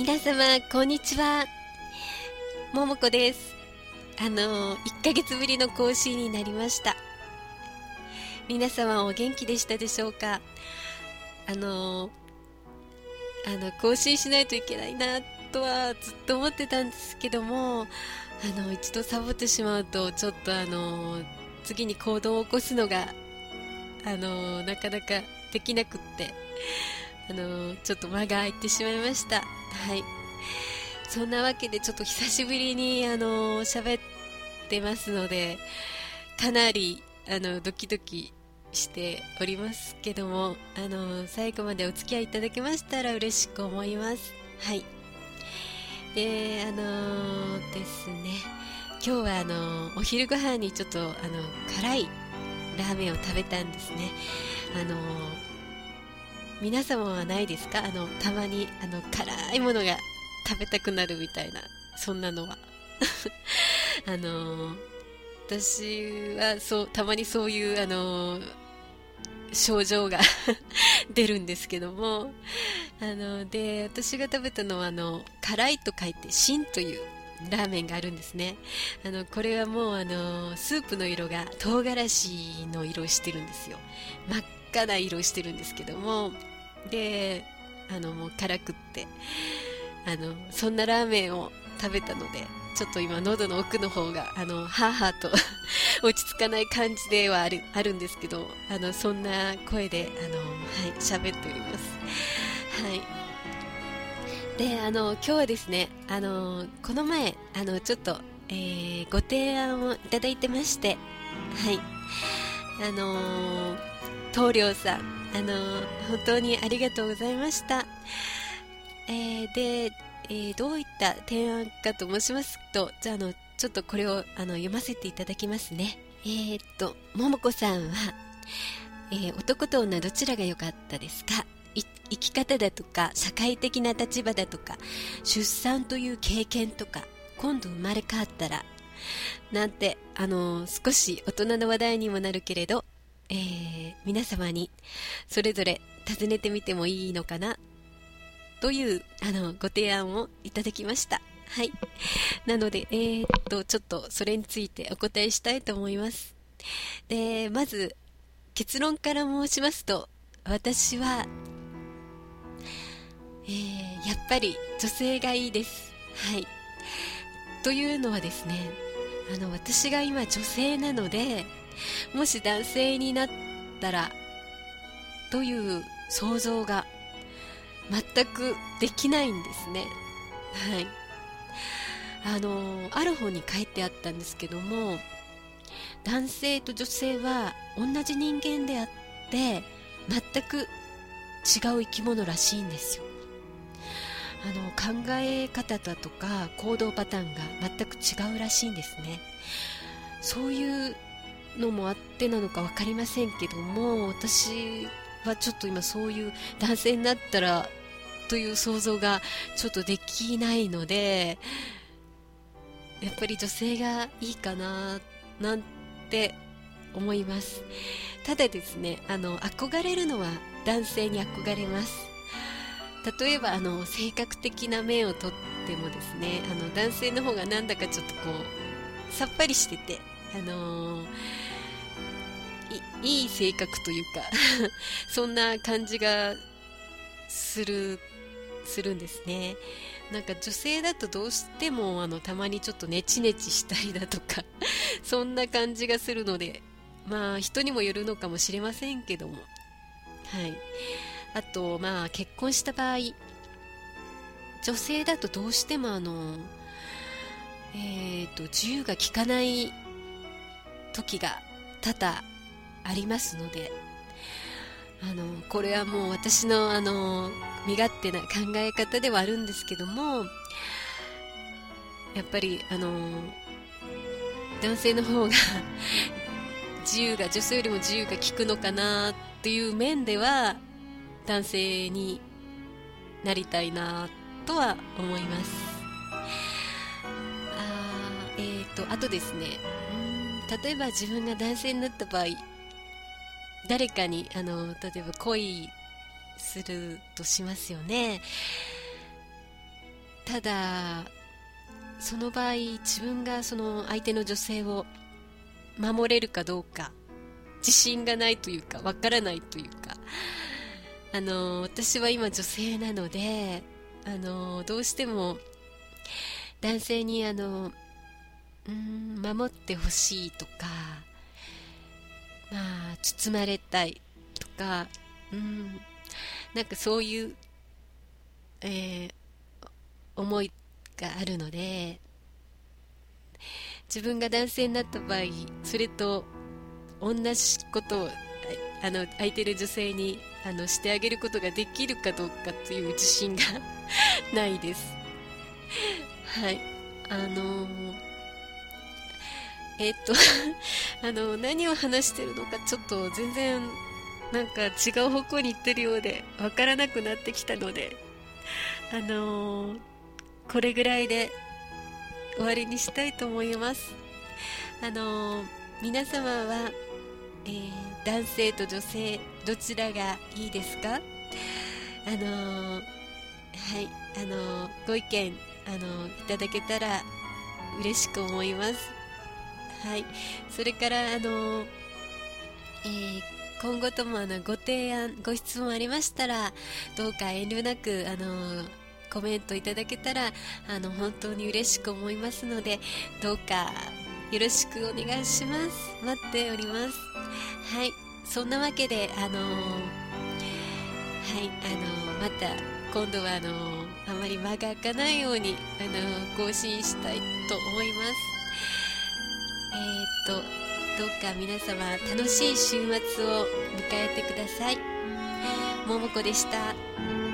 皆様こんにちは、ももこです。1ヶ月ぶりの更新になりました。皆様お元気でしたでしょうか。更新しないといけないなとはずっと思ってたんですけども、一度サボってしまうとちょっと次に行動を起こすのがなかなかできなくってちょっと間が空いてしまいました。はい。そんなわけでちょっと久しぶりに喋ってますので、かなりドキドキしておりますけども、最後までお付き合いいただけましたら嬉しく思います。はい。でですね、今日はお昼ご飯にちょっと辛いラーメンを食べたんですね。皆様はないですか？たまに辛いものが食べたくなるみたいな、そんなのは私はたまにそういう症状が出るんですけども、で私が食べたのは辛いと書いて辛というラーメンがあるんですね。これはもうスープの色が唐辛子の色をしてるんですよ。真っ赤な色をしてるんですけども、でもう辛くってそんなラーメンを食べたので、ちょっと今喉の奥の方がはーはーと落ち着かない感じではあるんですけど、そんな声ではい喋っております。はい。で今日はですね、この前ちょっと、ご提案をいただいてまして、はい、棟梁さん本当にありがとうございました。で、どういった提案かと申しますと、じゃあちょっとこれを読ませていただきますね。ももこさんは、男と女どちらが良かったですか？生き方だとか社会的な立場だとか出産という経験とか、今度生まれ変わったらなんて少し大人の話題にもなるけれど、皆様にそれぞれ尋ねてみてもいいのかなというご提案をいただきました。はい。なのでちょっとそれについてお答えしたいと思います。で、まず結論から申しますと、私は、やっぱり女性がいいです。はい。というのはですね、私が今女性なので、もし男性になったらという想像が全くできないんですね。はい。ある本に書いてあったんですけども、男性と女性は同じ人間であって全く違う生き物らしいんですよ。考え方だとか行動パターンが全く違うらしいんですね。そういうのもあってなのか分かりませんけども、私はちょっと今そういう男性になったらという想像がちょっとできないので、やっぱり女性がいいかななんて思います。ただですね、憧れるのは男性に憧れます。例えば性格的な面をとってもですね、男性の方がなんだかちょっとこうさっぱりしてて、いい性格というかそんな感じがするんですね。なんか女性だとどうしてもたまにちょっとネチネチしたりだとかそんな感じがするので、まあ人にもよるのかもしれませんけども、はい。あとまあ結婚した場合、女性だとどうしても自由が利かない時が多々ありますので、これはもう私の身勝手な考え方ではあるんですけども、やっぱり男性の方が女性よりも自由が利くのかなっていう面では男性になりたいなとは思います。あとですね、例えば自分が男性になった場合、誰かに例えば恋するとしますよね。 ただその場合自分がその相手の女性を守れるかどうか自信がないというかわからないというか、私は今女性なので、どうしても男性に守ってほしいとか、まあ包まれたいとか、なんかそういう、えー思いがあるので、自分が男性になった場合それと同じことを相手の女性にしてあげることができるかどうかという自信がないです。はい。えっと何を話してるのかちょっと全然なんか違う方向に行ってるようでわからなくなってきたので、これぐらいで終わりにしたいと思います。皆様は、男性と女性どちらがいいですか？はい、ご意見いただけたら嬉しく思います。はい、それから今後ともご提案ご質問ありましたらどうか遠慮なくコメントいただけたら本当に嬉しく思いますので、どうかよろしくお願いします。待っております。はい、そんなわけではい、また今度はあまり間が空かないように更新したいと思います。どうか皆様楽しい週末を迎えてください。ももこでした。